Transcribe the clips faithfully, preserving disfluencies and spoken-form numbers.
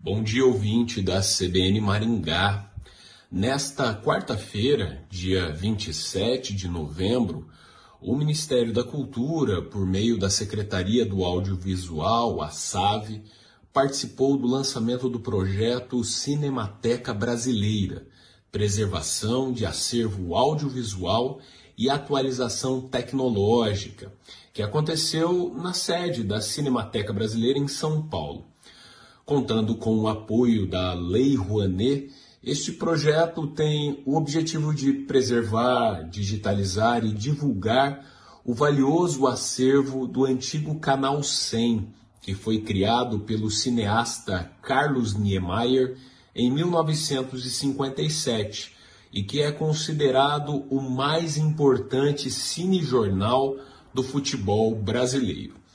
Bom dia, ouvinte da C B N Maringá. Nesta quarta-feira, dia vinte e sete de novembro, o Ministério da Cultura, por meio da Secretaria do Audiovisual, a SAVE, participou do lançamento do projeto Cinemateca Brasileira, preservação de acervo audiovisual e atualização tecnológica, que aconteceu na sede da Cinemateca Brasileira em São Paulo. Contando com o apoio da Lei Rouanet, este projeto tem o objetivo de preservar, digitalizar e divulgar o valioso acervo do antigo Canal cem, que foi criado pelo cineasta Carlos Niemeyer em mil novecentos e cinquenta e sete e que é considerado o mais importante cinejornal do futebol brasileiro.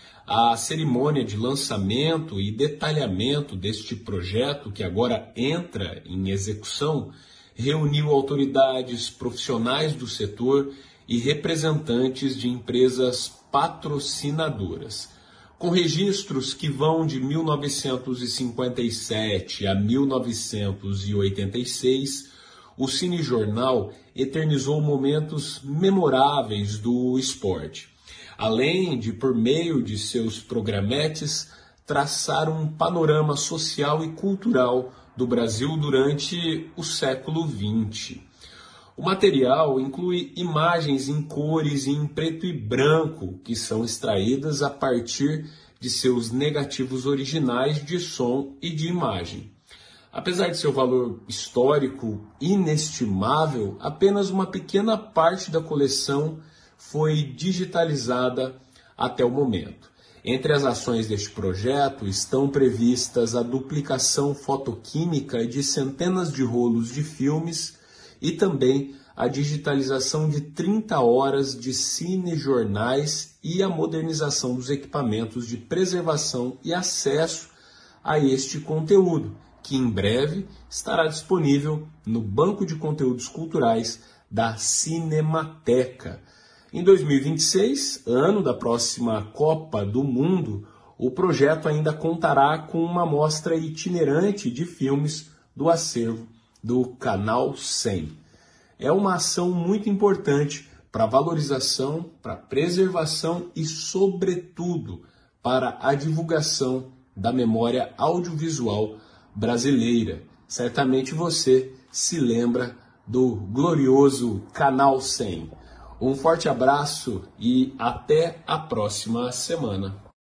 A cerimônia de lançamento e detalhamento deste projeto, que agora entra em execução, reuniu autoridades profissionais do setor e representantes de empresas patrocinadoras. Com registros que vão de mil novecentos e cinquenta e sete a mil novecentos e oitenta e seis, o cinejornal eternizou momentos memoráveis do esporte, além de, por meio de seus programetes, traçar um panorama social e cultural do Brasil durante o século vinte. O material inclui imagens em cores e em preto e branco, que são extraídas a partir de seus negativos originais de som e de imagem. Apesar de seu valor histórico inestimável, apenas uma pequena parte da coleção foi digitalizada até o momento. Entre as ações deste projeto estão previstas a duplicação fotoquímica de centenas de rolos de filmes e também a digitalização de trinta horas de cinejornais e a modernização dos equipamentos de preservação e acesso a este conteúdo, que em breve estará disponível no Banco de Conteúdos Culturais da Cinemateca. Em dois mil e vinte e seis, ano da próxima Copa do Mundo, o projeto ainda contará com uma mostra itinerante de filmes do acervo do Canal cem. É uma ação muito importante para a valorização, para a preservação e, sobretudo, para a divulgação da memória audiovisual brasileira. Certamente você se lembra do glorioso Canal cem. Um forte abraço e até a próxima semana.